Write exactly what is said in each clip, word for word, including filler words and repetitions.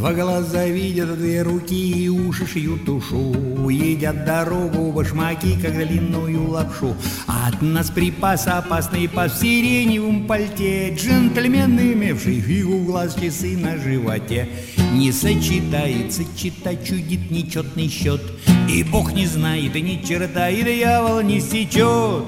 Два глаза видят, две руки и уши шьют тушу. Едят дорогу башмаки, как длинную лапшу. От нас припас опасный пас в сиреневом пальте. Джентльмен, имевший фигу в глаз, часы на животе. Не сочетается, читать чудит нечетный счет. И Бог не знает, и ни черта, и дьявол не сечет.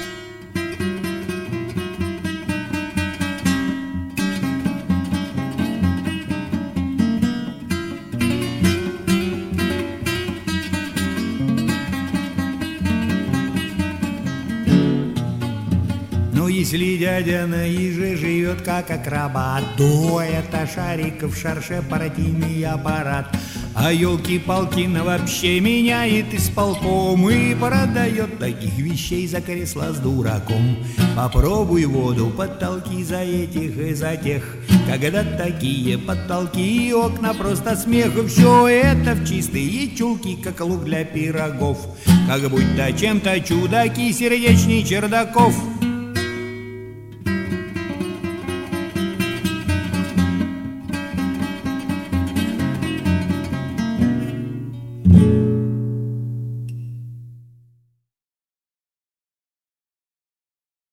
Но если дядя на иже живет как акробат, то это шариков в шарше партийный аппарат. А елки-палки на вообще меняет исполком и продает таких вещей за кресло с дураком. Попробуй воду, подтолки за этих и за тех. Когда такие потолки и окна просто смех. Все это в чистые чулки, как лук для пирогов. Как будто чем-то чудаки сердечней Чердаков.